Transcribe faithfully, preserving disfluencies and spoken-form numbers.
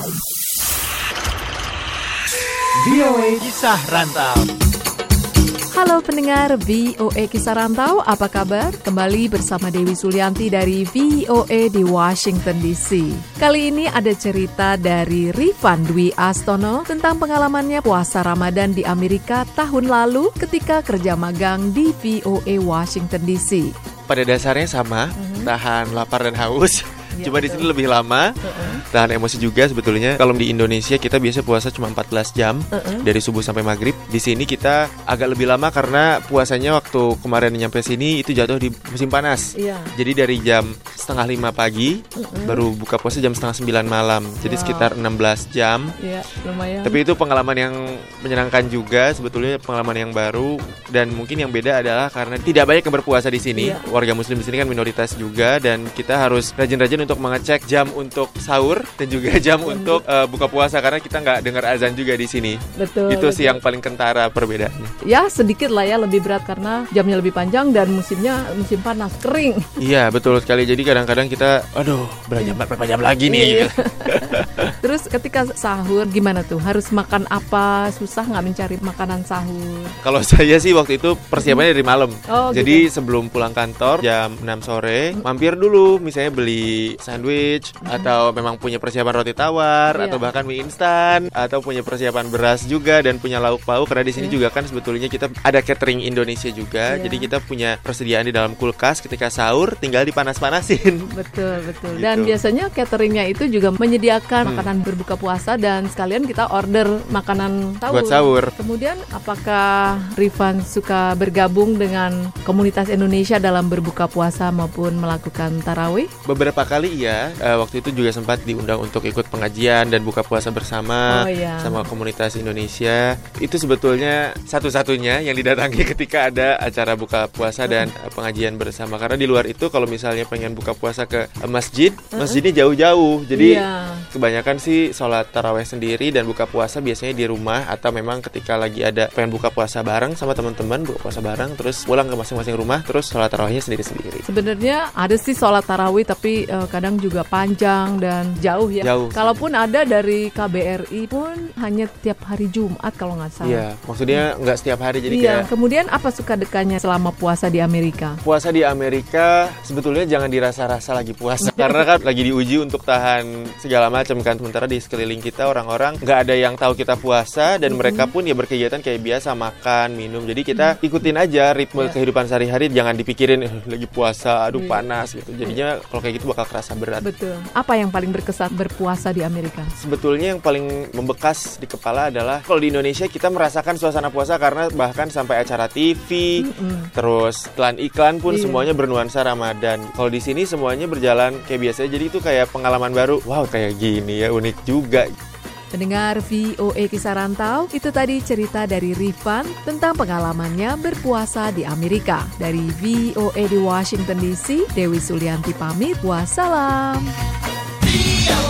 V O A Kisah Rantau. Halo pendengar V O A Kisah Rantau, apa kabar? Kembali bersama Dewi Sulianti dari V O A di Washington D C. Kali ini ada cerita dari Rifan Dwi Astono tentang pengalamannya puasa Ramadan di Amerika tahun lalu ketika kerja magang di V O A Washington D C. Pada dasarnya sama, mm-hmm. tahan lapar dan haus. Ya, cuma betul. Di sini lebih lama, uh-uh. tahan emosi juga sebetulnya. Kalau di Indonesia kita biasa puasa cuma empat belas jam, uh-uh. dari subuh sampai maghrib. Di sini kita agak lebih lama karena puasanya waktu kemarin nyampe sini itu jatuh di musim panas. Yeah. Jadi dari jam setengah lima pagi, uh-uh. baru buka puasa jam setengah sembilan malam. Jadi wow. sekitar enam belas jam. Yeah, lumayan. Tapi itu pengalaman yang menyenangkan juga, sebetulnya pengalaman yang baru. Dan mungkin yang beda adalah karena tidak banyak yang berpuasa di sini. Yeah. Warga muslim di sini kan minoritas juga, dan kita harus rajin-rajin untuk mengecek jam untuk sahur dan juga jam hmm. untuk uh, buka puasa karena kita nggak dengar azan juga di sini. Betul. Itu betul. sih yang paling kentara perbedaannya. Ya sedikit lah ya, lebih berat karena jamnya lebih panjang dan musimnya musim panas kering. Iya betul sekali. Jadi kadang-kadang kita, aduh berapa berapa jam lagi nih. Terus ketika sahur gimana tuh? Harus makan apa? Susah nggak mencari makanan sahur? Kalau saya sih waktu itu persiapannya dari malam. Oh, jadi gitu. Sebelum pulang kantor jam enam sore mampir dulu, misalnya beli sandwich, mm-hmm. atau memang punya persiapan roti tawar, yeah. atau bahkan mie instan, atau punya persiapan beras juga dan punya lauk pauk. Karena di sini yeah. juga kan sebetulnya kita ada catering Indonesia juga, yeah. jadi kita punya persediaan di dalam kulkas. Ketika sahur tinggal dipanas-panasin. Betul betul. Gitu. Dan biasanya cateringnya itu juga menyediakan hmm. makanan berbuka puasa dan sekalian kita order makanan sahur. Buat sahur. Kemudian apakah Rifan suka bergabung dengan komunitas Indonesia dalam berbuka puasa maupun melakukan tarawih? Beberapa kali iya, uh, waktu itu juga sempat diundang untuk ikut pengajian dan buka puasa bersama oh, iya. sama komunitas Indonesia. Itu sebetulnya satu-satunya yang didatangi ketika ada acara buka puasa dan uh, pengajian bersama. Karena di luar itu kalau misalnya pengen buka puasa ke uh, masjid, uh-uh. masjidnya jauh-jauh. Jadi yeah. kebanyakan sih sholat tarawih sendiri dan buka puasa biasanya di rumah, atau memang ketika lagi ada pengen buka puasa bareng sama teman-teman, buka puasa bareng terus pulang ke masing-masing rumah terus sholat tarawihnya sendiri-sendiri. Sebenarnya ada sih sholat tarawih tapi uh, kadang juga panjang dan jauh ya. Jauh. Kalaupun ada dari K B R I pun hanya tiap hari Jumat kalau nggak salah. Iya, maksudnya hmm. nggak setiap hari jadi iya. kayak. Kemudian apa suka dekanya selama puasa di Amerika? Puasa di Amerika sebetulnya jangan dirasa-rasa lagi puasa karena kan lagi diuji untuk tahan segala macam kan. Sementara di sekeliling kita orang-orang nggak ada yang tahu kita puasa dan mm-hmm. mereka pun ya berkegiatan kayak biasa, makan, minum. Jadi kita mm-hmm. ikutin aja ritme yeah. kehidupan sehari-hari, jangan dipikirin eh, lagi puasa, aduh yeah. panas gitu. Jadinya kalau kayak gitu bakal kerasa berat. Betul. Apa yang paling berkesan berpuasa di Amerika? Sebetulnya yang paling membekas di kepala adalah kalau di Indonesia kita merasakan suasana puasa karena bahkan sampai acara T V, mm-hmm. terus iklan-iklan pun yeah. semuanya bernuansa Ramadan. Kalau di sini semuanya berjalan kayak biasa, jadi itu kayak pengalaman baru. Wow, kayak gini ya, unik juga. Pendengar V O A Kisah Rantau, itu tadi cerita dari Rifan tentang pengalamannya berpuasa di Amerika. Dari V O A di Washington D C, Dewi Sulianti pamit, wassalam.